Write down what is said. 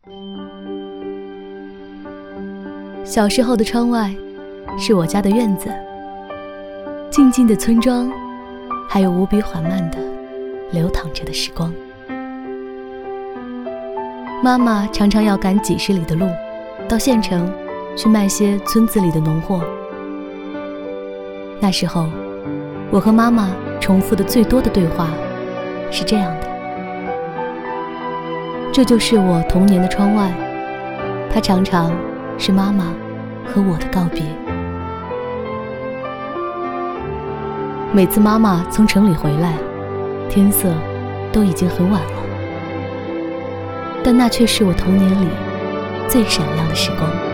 小时候的窗外是我家的院子，静静的村庄，还有无比缓慢的流淌着的时光。妈妈常常要赶几十里的路到县城去卖些村子里的农货。那时候我和妈妈重复的最多的对话是这样的：这就是我童年的窗外，它常常是妈妈和我的告别。每次妈妈从城里回来，天色都已经很晚了，但那却是我童年里最闪亮的时光。